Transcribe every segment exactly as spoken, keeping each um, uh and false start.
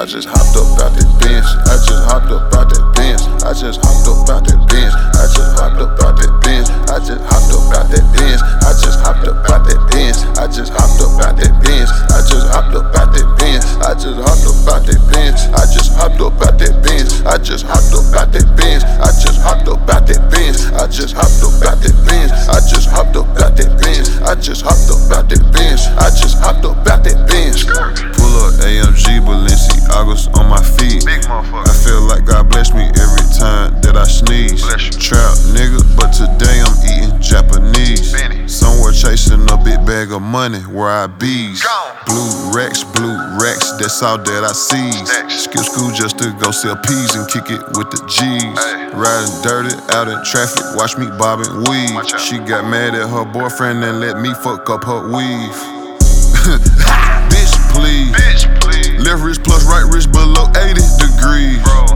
I just hopped up out that Benz. I just hopped up out that Benz. I just hopped up out that Benz. I just hopped up out that Benz. I just hopped up out that Benz. I just hopped up out that Benz. I just hopped up out that Benz. I just hopped up out that Benz. I just hopped up out that Benz. I just hopped up out that Benz. I just hopped up out that Benz. I just hopped up out that Benz. I just hopped up out that Benz. I just hopped up out that Benz. I just hopped up out that Benz. I just hopped up out that Benz. Pull up A M G Balenciagas on my feet. I feel like God bless me every time that I sneeze. Trap nigga, but today I'm eating Japanese. Somewhere chasing a big bag of money where I bees. Blue Rex, blue Rex, that's all that I seize. Skip school just to go sell peas and kick it with the G's. Riding dirty out in traffic, watch me bob and weave. She got mad at her boyfriend and let me fuck up her weave. Bitch, please. Left wrist plus right wrist below eighty degrees.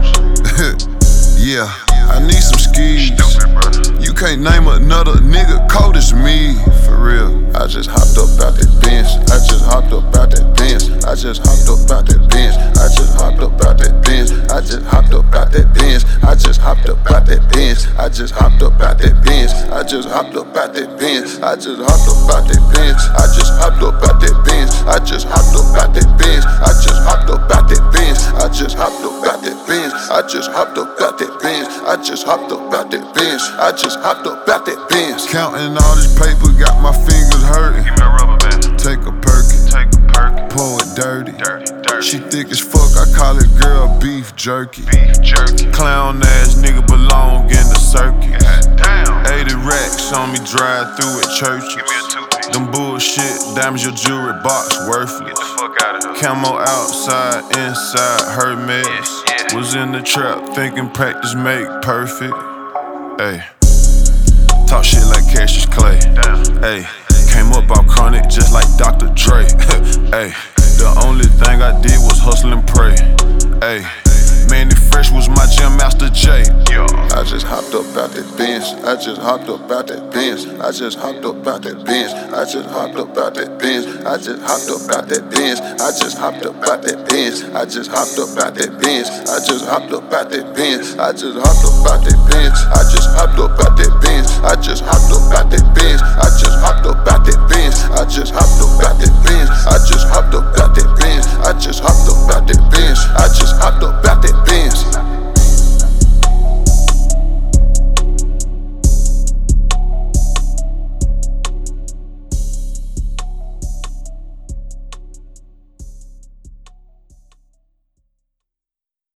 Yeah, I need some skis. You can't name another nigga cold as me, for real. I just hopped up out that Benz. I just hopped up out that Benz. I just hopped up out that Benz. I just hopped up out that Benz. I just hopped up out that Benz. I just hopped up out that Benz. I just hopped up out that Benz. I just hopped up out that Benz. I just hopped up out that Benz. I just hopped up out that Benz. I just hopped up out that Benz. I just hopped up out that Benz. I just hopped up out that Benz. I just hopped up out that Benz. I just hopped up out that Benz. I just hopped up out that Benz. Counting all this paper got my fingers hurting. Give me a rubber band. Take a perky. Take a perk. Pour it dirty. Dirty, dirty. She thick as fuck, I call it girl beef jerky. Beef jerky. Clown ass nigga belong in the circuit. God damn. eighty racks on me drive through at churches. Give me a toothpick. Them bullshit damage your jewelry box worthless. Get the fuck out of here. Camo outside, inside, Hermes. Yes, yes. Was in the trap thinking practice make perfect. Ayy, talk shit like Cassius Clay. Damn. Ayy, came up out chronic just like Doctor Dre. Ayy, the only thing I did was hustle and pray. Ayy, Manny Fresh was my gym master J. Yo. I just hopped up out that Benz. I just hopped up out that Benz. I just hopped up out that Benz. I just hopped up out that Benz. I just hopped up out that Benz. I just hopped up out that Benz. I just hopped up out that Benz. I just hopped up out that Benz. I just hopped up out that Benz. I just hopped up out that Benz. I just hopped up out that Benz. I just hopped up